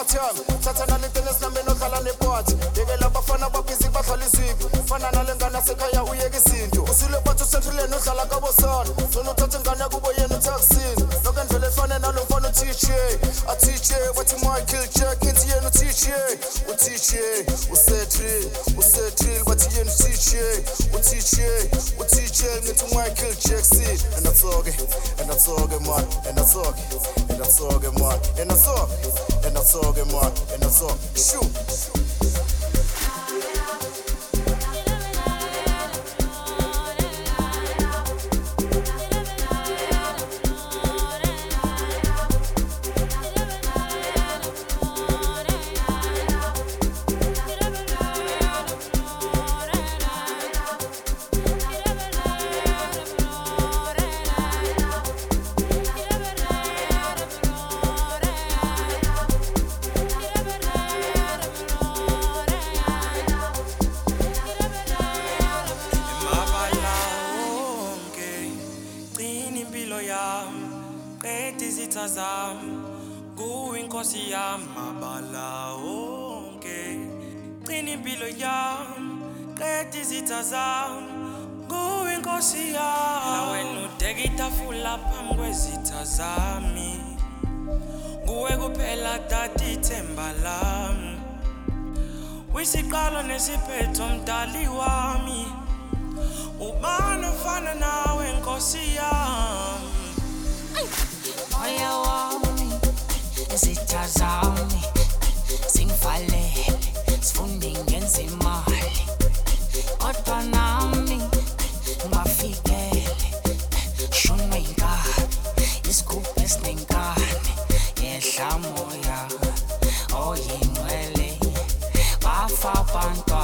time thatha nalintene sinambeni odlala nepoti yekela abafana babhizi badlala iziphi fana nalengane sekhaya uyeka izinto usile bathi usendleleni udlala kabosana zona uthatha ingane kubo yena utaxini lokendlela efane nalo mfana uTJ aTJ wathi Michael Jack inti yena uTJ usetril wathi yena uTJ ngithi Michael Jackson and I talk man and I talk man shoot. Inkosi yami mabala onke Qini impilo yami qeda izitha zami Kuwe inkosi yami La wena udeka itafula phambi kwezitha zami Kuwe kuphela tata ithemba lami Wisiqalo nesiphetho mdali wami Ubani ofana nawe inkosi yami Moya wami izitha zami singifalele sifunde ngenza imali kodwa nami ngibafikele shunwe inkani isigubhu esinenkani yehla moya oyingcwele bafa abantu